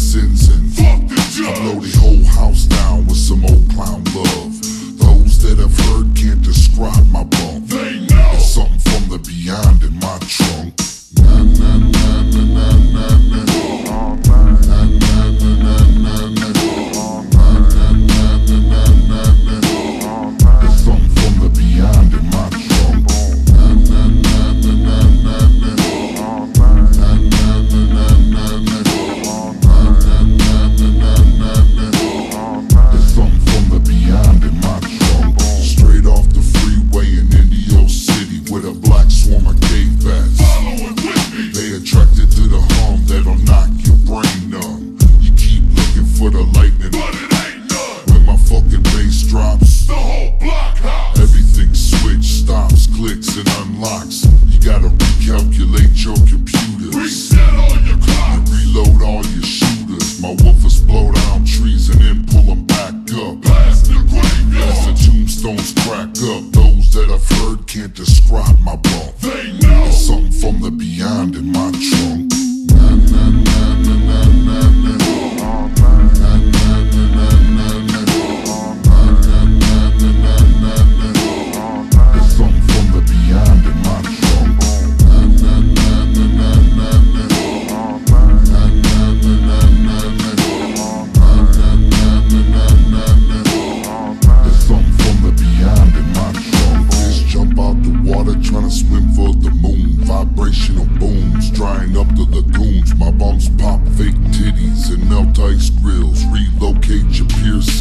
citizens and fuck the judge. I blow the whole house down with some old clown love. Those that have heard can't describe my bump. They know it's something from the beyond in my trunk. Na na na na na na na. Na na na na na na. Na na na na na na na. It's something from the beyond in my trunk. Na na na na na na na. Na na na na na na. Na na na na na na. It's something from the beyond in my trunk. Straight off the freeway in Indio City with a black swarm of cave bats. They attracted to the hum that'll knock your brain numb. You keep looking for the lightning, but it ain't none. When my fucking bass drops, the whole block hops. Everything switch, stops, clicks, and unlocks. You gotta recalculate your computers, reset all your clocks, and reload all your shooters. My woofers blow down trees and then pull them back up. Blast the graveyard as the tombstones crack up. Those that I've heard can't describe my bump. They know it's something from the beyond in my trunk. Na na na na na na na. Na na na na na na. Na na na na na na na. It's something from the beyond in my trunk. Na na na na na na na. Na na na na na na. Na na na na na na na. It's something from the beyond in my trunk. Just jump out the water trying to swim for the moon. Vibrational booms drying up the lagoons. My bumps pop fake titties and melt ice grills. Relocate your piercings.